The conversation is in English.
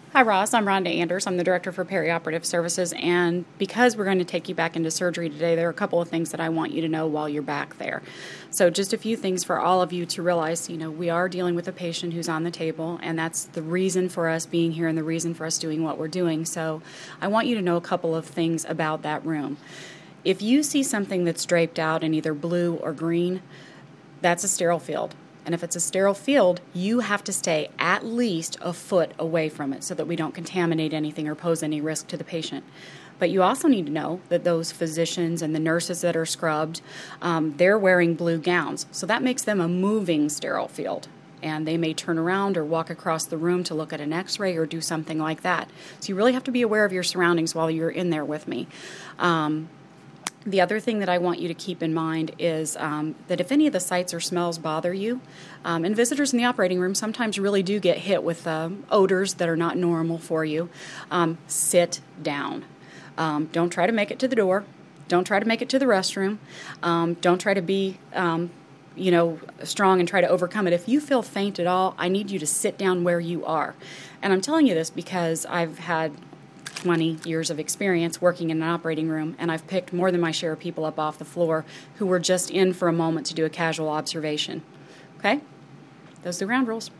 Hi, Ross. I'm Rhonda Anders. I'm the Director for Perioperative Services, and because we're going to take you back into surgery today, there are a couple of things that I want you to know while you're back there. So just a few things for all of you to realize, we are dealing with a patient who's on the table, and that's the reason for us being here and the reason for us doing what we're doing. So I want you to know a couple of things about that room. If you see something that's draped out in either blue or green, that's a sterile field. And if it's a sterile field, you have to stay at least a foot away from it so that we don't contaminate anything or pose any risk to the patient. But you also need to know that those physicians and the nurses that are scrubbed, they're wearing blue gowns. So that makes them a moving sterile field. And they may turn around or walk across the room to look at an x-ray or do something like that. So you really have to be aware of your surroundings while you're in there with me. The other thing that I want you to keep in mind is that if any of the sights or smells bother you, and visitors in the operating room sometimes really do get hit with odors that are not normal for you, sit down. Don't try to make it to the door. Don't try to make it to the restroom. Don't try to be strong and try to overcome it. If you feel faint at all, I need you to sit down where you are. And I'm telling you this because I've had 20 years of experience working in an operating room, and I've picked more than my share of people up off the floor who were just in for a moment to do a casual observation. Okay? Those are the ground rules.